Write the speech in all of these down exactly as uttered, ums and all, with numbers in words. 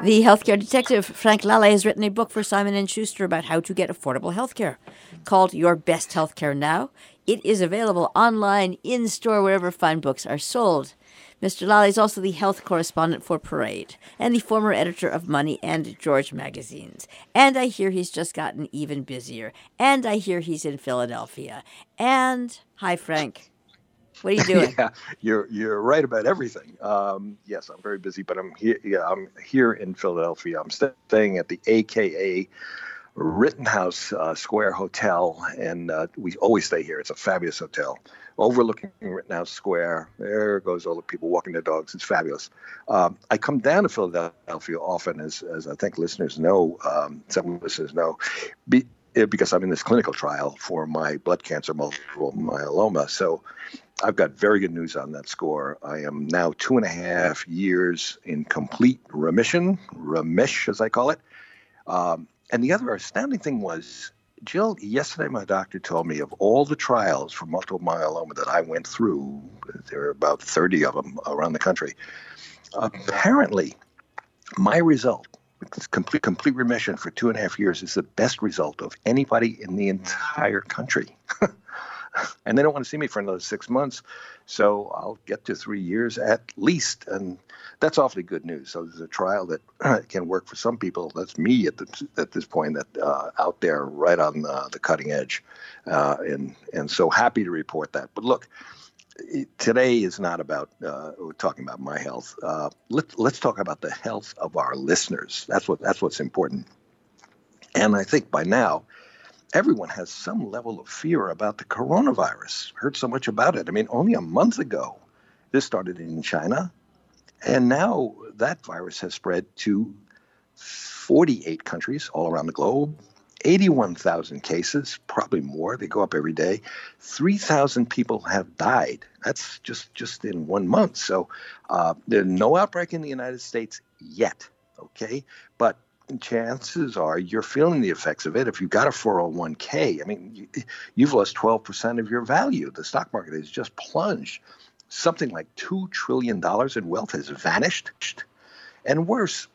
The healthcare detective Frank Lalle has written a book for Simon and Schuster about how to get affordable healthcare, called Your Best Healthcare Now. It is available online, in-store, wherever fine books are sold. Mister Lalle is also the health correspondent for Parade and the former editor of Money and George magazines. And I hear he's just gotten even busier. And I hear he's in Philadelphia. And, hi, Frank. What are you doing? Yeah, you're you're right about everything. Um, yes, I'm very busy, but I'm here. Yeah, I'm here in Philadelphia. I'm staying at the A K A Rittenhouse uh, Square Hotel, and uh, we always stay here. It's a fabulous hotel overlooking Rittenhouse Square. There goes all the people walking their dogs. It's fabulous. Um, I come down to Philadelphia often, as as I think listeners know. Um, some listeners know. Be, because I'm in this clinical trial for my blood cancer, multiple myeloma. So I've got very good news on that score. I am now two and a half years in complete remission, remish as I call it. Um, and the other astounding thing was, Jill, yesterday my doctor told me of all the trials for multiple myeloma that I went through, there are about thirty of them around the country. Apparently, my result, complete complete remission for two and a half years, is the best result of anybody in the entire country. And they don't want to see me for another six months. So I'll get to three years at least. And that's awfully good news. So there's a trial that uh, can work for some people. That's me at, the, at this point, that uh, out there right on uh, the cutting edge. Uh, and, and so happy to report that. But look, today is not about uh, we're talking about my health. Uh, let, let's talk about the health of our listeners. That's what that's what's important. And I think by now, everyone has some level of fear about the coronavirus. Heard so much about it. I mean, only a month ago, this started in China, and now that virus has spread to forty-eight countries all around the globe. eighty-one thousand cases, probably more. They go up every day. three thousand people have died. That's just, just in one month. So uh, there's no outbreak in the United States yet, okay? But chances are you're feeling the effects of it. If you've got a four oh one k, I mean, you, you've lost twelve percent of your value. The stock market has just plunged. Something like two trillion dollars in wealth has vanished. And worse,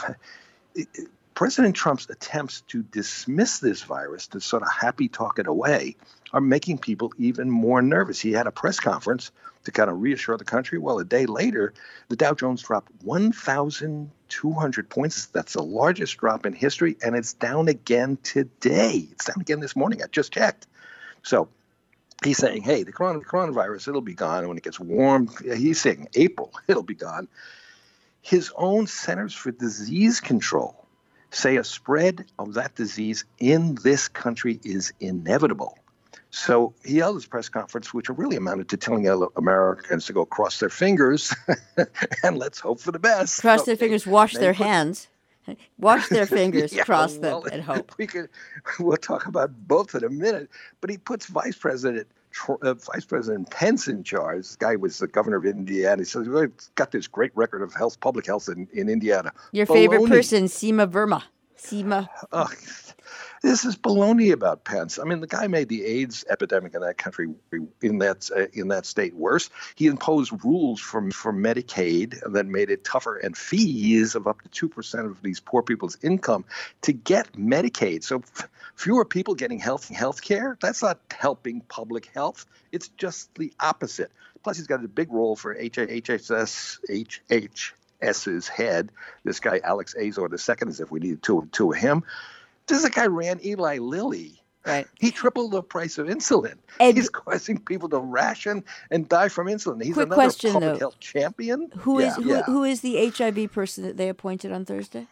President Trump's attempts to dismiss this virus, to sort of happy talk it away, are making people even more nervous. He had a press conference to kind of reassure the country. Well, a day later, the Dow Jones dropped one thousand two hundred points. That's the largest drop in history, and it's down again today. It's down again this morning. I just checked. So he's saying, hey, the coronavirus, it'll be gone when it gets warm. He's saying April, it'll be gone. His own Centers for Disease Control say a spread of that disease in this country is inevitable. So he held his press conference, which really amounted to telling Americans to go cross their fingers and let's hope for the best. Cross okay. their fingers, wash Now their put, hands, wash their fingers, yeah, cross well, them, and hope. We could, we'll talk about both in a minute. But he puts Vice President uh, Vice President Pence in charge. This guy was the governor of Indiana. He says, we've got this great record of health, public health in, in Indiana. Your Baloney. favorite person, Seema Verma. Seema. Oh, this is baloney about Pence. I mean, the guy made the AIDS epidemic in that country, in that uh, in that state, worse. He imposed rules for for Medicaid that made it tougher, and fees of up to two percent of these poor people's income to get Medicaid. So f- fewer people getting health health care. That's not helping public health. It's just the opposite. Plus, he's got a big role for H H S H H S's head. This guy Alex Azar the second, as if we needed two two of him. This guy ran Eli Lilly. Right. He tripled the price of insulin. And He's causing people to ration and die from insulin. He's quick another question, public though. health champion. Who yeah, is who, yeah. who is the H I V person that they appointed on Thursday?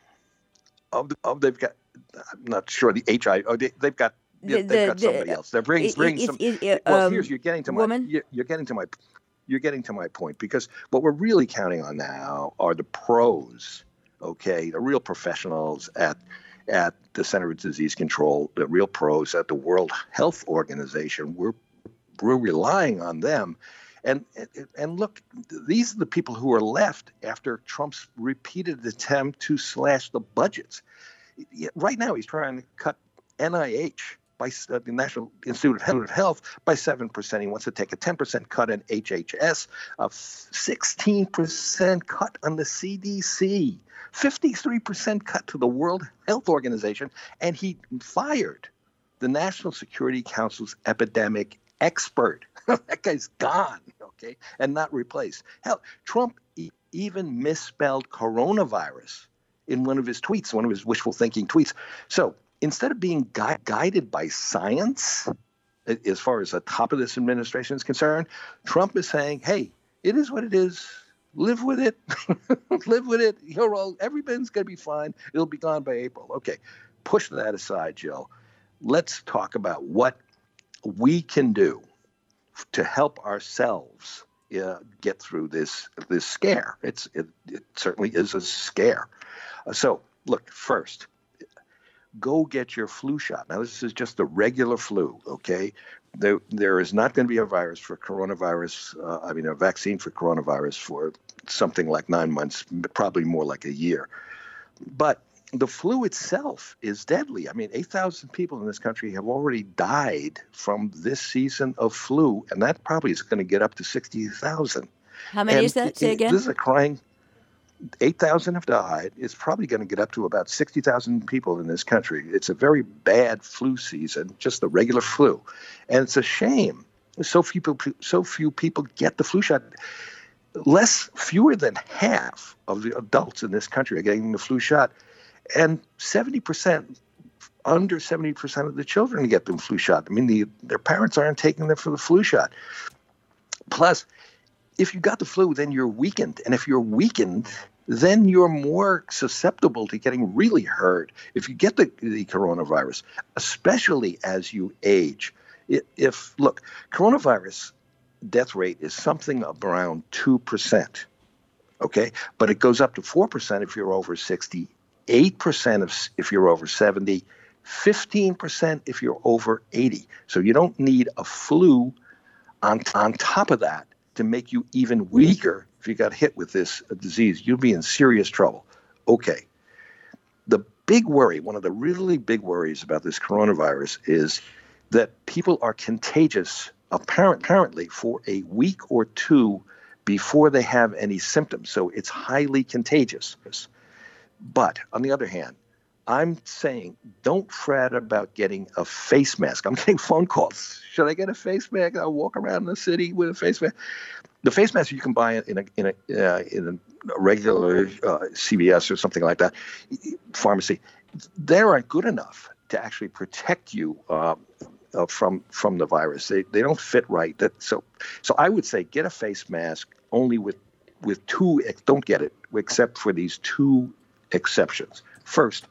Oh, oh, they've got. I'm not sure the H I V. Oh, they, they've got. The, they've the, got the, somebody else. They're bringing, it, bringing it, some. it, it, well, um, here's you're getting to my. woman? You're, you're getting to my. You're getting to my point, because what we're really counting on now are the pros. Okay, the real professionals at. at the Center for Disease Control, the real pros at the World Health Organization. We're we're relying on them. And and look, these are the people who are left after Trump's repeated attempt to slash the budgets. Right now, he's trying to cut N I H by uh, the National Institute of Health by seven percent. He wants to take a ten percent cut in H H S, a sixteen percent cut on the C D C, fifty-three percent cut to the World Health Organization, and he fired the National Security Council's epidemic expert. That guy's gone, okay, and not replaced. Hell, Trump e- even misspelled coronavirus in one of his tweets, one of his wishful thinking tweets. So instead of being gui- guided by science, as far as the top of this administration is concerned, Trump is saying, hey, it is what it is. Live with it. Live with it. You're all, everything's going to be fine. It'll be gone by April. Okay, push that aside, Jill. Let's talk about what we can do to help ourselves uh, get through this this scare. It's it, it certainly is a scare. Uh, so, look, first, go get your flu shot. Now, this is just the regular flu, okay? There, there is not going to be a virus for coronavirus, uh, I mean, a vaccine for coronavirus for something like nine months, probably more like a year. But the flu itself is deadly. I mean, eight thousand people in this country have already died from this season of flu, and that probably is going to get up to sixty thousand. How many and is that? Say it, again? This is a crying... eight thousand have died. It's probably going to get up to about sixty thousand people in this country. It's a very bad flu season, just the regular flu. And it's a shame. So few people, so few people get the flu shot. Less, fewer than half of the adults in this country are getting the flu shot. And seventy percent, under seventy percent of the children get the flu shot. I mean, the, their parents aren't taking them for the flu shot. Plus, if you got the flu, then you're weakened. And if you're weakened, then you're more susceptible to getting really hurt if you get the, the coronavirus, especially as you age. If, look, coronavirus death rate is something around two percent, okay? But it goes up to four percent if you're over sixty, eight percent if, if you're over seventy, fifteen percent if you're over eighty. So you don't need a flu on, on top of that to make you even weaker. If you got hit with this disease, you'll be in serious trouble. Okay. The big worry, one of the really big worries about this coronavirus is that people are contagious, apparent, apparently, for a week or two before they have any symptoms. So it's highly contagious. But on the other hand, I'm saying don't fret about getting a face mask. I'm getting phone calls. Should I get a face mask? I'll walk around the city with a face mask. The face mask you can buy in a in a uh, in a regular uh, C V S or something like that, pharmacy. They aren't good enough to actually protect you uh, uh, from from the virus. They they don't fit right. That so so I would say get a face mask only with with two. Don't get it except for these two exceptions. First,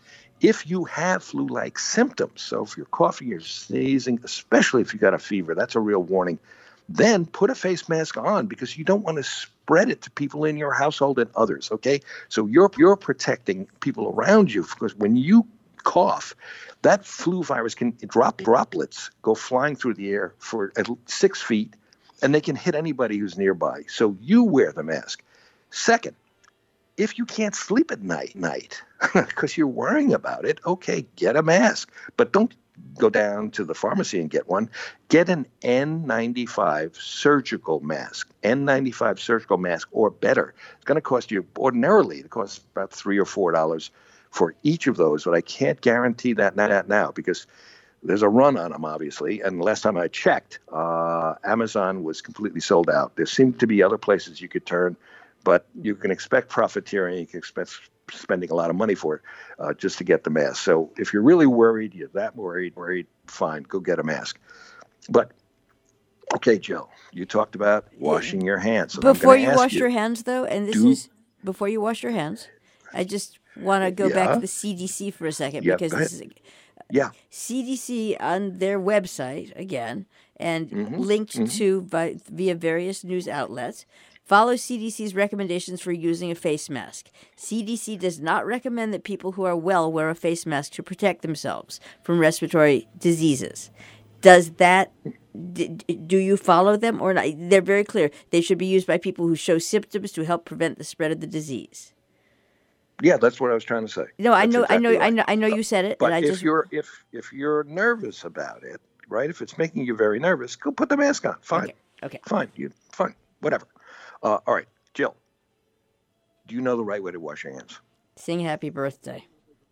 if you have flu-like symptoms, so if you're coughing, you're sneezing, especially if you got a fever, that's a real warning, then put a face mask on because you don't want to spread it to people in your household and others, okay? So you're you're protecting people around you because when you cough, that flu virus can drop droplets, go flying through the air for at six feet, and they can hit anybody who's nearby. So you wear the mask. Second, if you can't sleep at night, night because you're worrying about it, okay, get a mask. But don't go down to the pharmacy and get one. Get an N ninety-five surgical mask, N ninety-five surgical mask or better. It's going to cost you, ordinarily, it costs about three or four dollars for each of those, but I can't guarantee that now because there's a run on them, obviously. And last time I checked, uh, Amazon was completely sold out. There seemed to be other places you could turn, but you can expect profiteering. You can expect spending a lot of money for it uh, just to get the mask. So if you're really worried, you're that worried, worried, fine, go get a mask. But, okay, Jill, you talked about washing your hands. So before you wash you, your hands, though, and this do, is before you wash your hands, I just want to go yeah, back to the C D C for a second yeah, because this is yeah. C D C on their website, again, and mm-hmm, linked mm-hmm. to by, via various news outlets, follow C D C's recommendations for using a face mask. C D C does not recommend that people who are well wear a face mask to protect themselves from respiratory diseases. Does that, d- do you follow them or not? They're very clear. They should be used by people who show symptoms to help prevent the spread of the disease. Yeah, that's what I was trying to say. No, I That's know, I know, exactly I right. know, I know you said it, and But I if just you're if if you're nervous about it, right? If it's making you very nervous, go put the mask on. Fine, okay, okay. fine, you fine, whatever. Uh, all right, Jill. Do you know the right way to wash your hands? Sing happy birthday.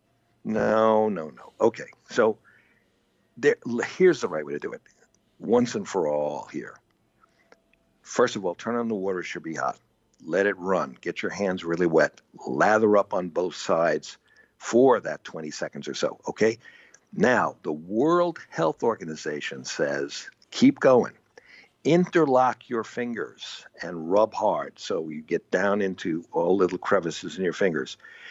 No, no, no. Okay, so there. Here's the right way to do it. Once and for all, here. First of all, turn on the water. It should be hot. Let it run. Get your hands really wet. Lather up on both sides for that twenty seconds or so. Okay. Now, the World Health Organization says keep going. Interlock your fingers and rub hard so you get down into all little crevices in your fingers.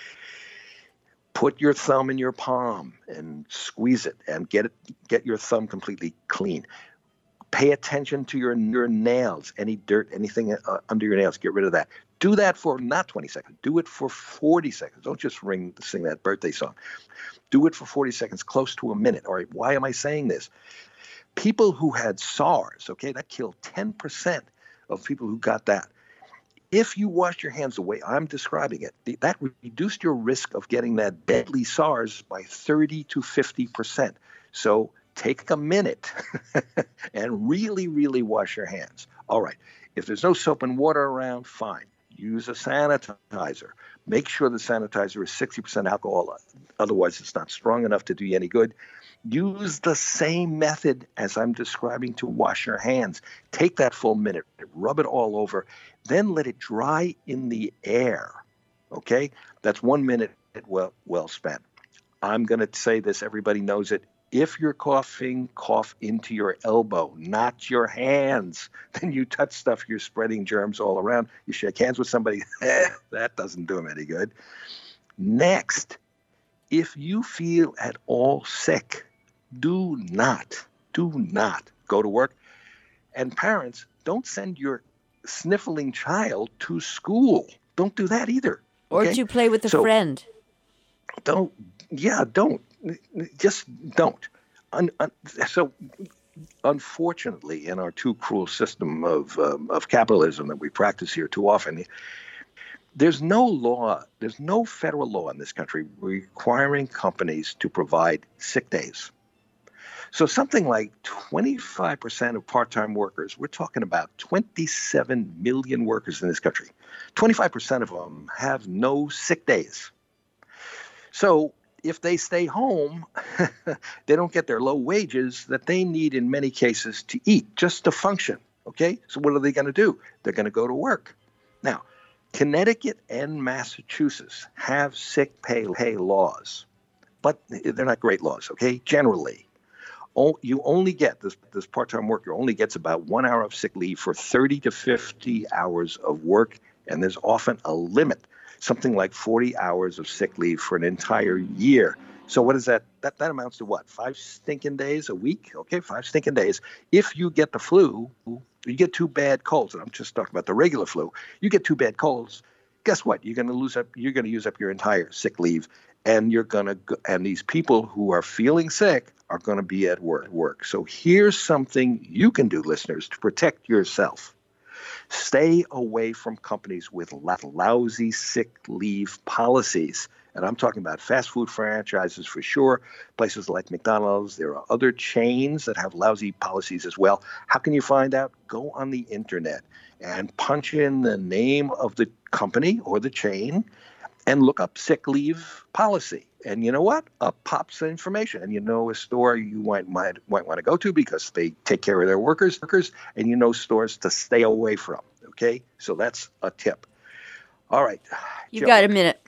Put your thumb in your palm and squeeze it and get it, get your thumb completely clean. Pay attention to your, your nails, any dirt, anything uh, under your nails, get rid of that. Do that for not twenty seconds. Do it for forty seconds. Don't just ring, sing that birthday song. Do it for forty seconds, close to a minute. All right, why am I saying this? People who had SARS, okay, that killed ten percent of people who got that. If you wash your hands the way I'm describing it, that reduced your risk of getting that deadly SARS by thirty to fifty percent. So take a minute and really, really wash your hands. All right. If there's no soap and water around, fine. Use a sanitizer. Make sure the sanitizer is sixty percent alcohol. Otherwise, it's not strong enough to do you any good. Use the same method as I'm describing to wash your hands. Take that full minute, rub it all over, then let it dry in the air. Okay? That's one minute well, well spent. I'm going to say this. Everybody knows it. If you're coughing, cough into your elbow, not your hands. Then you touch stuff, you're spreading germs all around. You shake hands with somebody, that doesn't do them any good. Next, if you feel at all sick, do not, do not go to work. And parents, don't send your sniffling child to school. Don't do that either. Or okay? to play with a so, friend. Don't, yeah, don't. Just don't. Un, un, so, unfortunately, in our too cruel system of um, of capitalism that we practice here too often, there's no law, there's no federal law in this country requiring companies to provide sick days. So something like twenty-five percent of part-time workers, we're talking about twenty-seven million workers in this country, twenty-five percent of them have no sick days. So if they stay home, they don't get their low wages that they need in many cases to eat, just to function. Okay? So what are they going to do? They're going to go to work. Now, Connecticut and Massachusetts have sick pay, pay laws, but they're not great laws, okay? Generally, you only get, this, this part-time worker only gets about one hour of sick leave for thirty to fifty hours of work, and there's often a limit, something like forty hours of sick leave for an entire year. So what is that? That that amounts to what? Five stinking days a week? Okay, five stinking days. If you get the flu, you get two bad colds, and I'm just talking about the regular flu. You get two bad colds. Guess what? You're going to lose up. You're going to use up your entire sick leave, and you're going to. And these people who are feeling sick are going to be at work. Work. So here's something you can do, listeners, to protect yourself. Stay away from companies with lousy sick leave policies. And I'm talking about fast food franchises for sure, places like McDonald's. There are other chains that have lousy policies as well. How can you find out? Go on the internet and punch in the name of the company or the chain and look up sick leave policy. And you know what? Up pops the information. And you know a store you might might, might want to go to because they take care of their workers, workers, and you know stores to stay away from. Okay? So that's a tip. All right. You Joe, got a minute.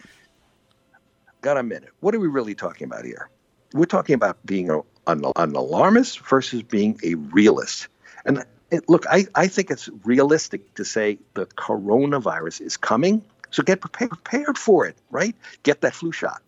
Got a minute. What are we really talking about here? We're talking about being a, an, an alarmist versus being a realist. And it, look, I, I think it's realistic to say the coronavirus is coming. So get prepared, prepared for it, right? Get that flu shot.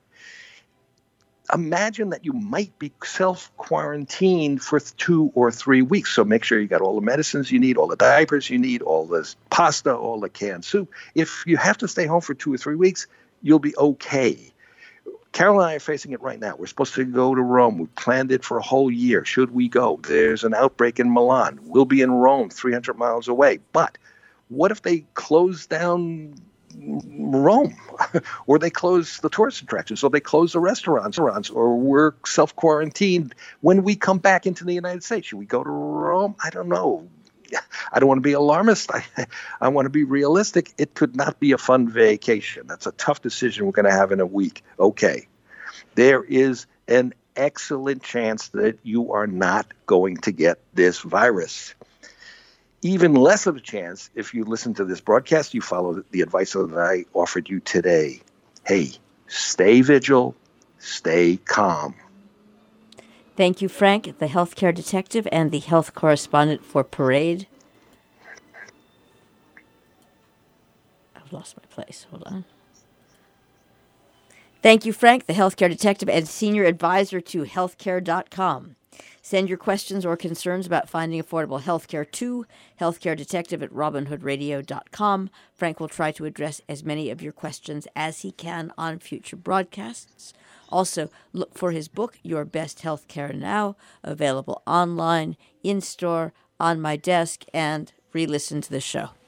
Imagine that you might be self-quarantined for two or three weeks. So make sure you got all the medicines you need, all the diapers you need, all the pasta, all the canned soup. If you have to stay home for two or three weeks, you'll be okay. Carol and I are facing it right now. We're supposed to go to Rome. We planned it for a whole year. Should we go? There's an outbreak in Milan. We'll be in Rome, three hundred miles away. But what if they close down Rome? or they close the tourist attractions, or they close the restaurants, restaurants, or we're self-quarantined when we come back into the United States. Should we go to Rome? I don't know. I don't want to be alarmist. I, I want to be realistic. It could not be a fun vacation. That's a tough decision we're going to have in a week. Okay. There is an excellent chance that you are not going to get this virus. Even less of a chance if you listen to this broadcast, you follow the advice that I offered you today. Hey, stay vigil, stay calm. Thank you, Frank, the healthcare detective and the health correspondent for Parade. I've lost my place. Hold on. Thank you, Frank, the healthcare detective and senior advisor to healthcare dot com. Send your questions or concerns about finding affordable health care to healthcaredetective at robin hood radio dot com. Frank will try to address as many of your questions as he can on future broadcasts. Also, look for his book, Your Best Healthcare Now, available online, in-store, on my desk, and re-listen to the show.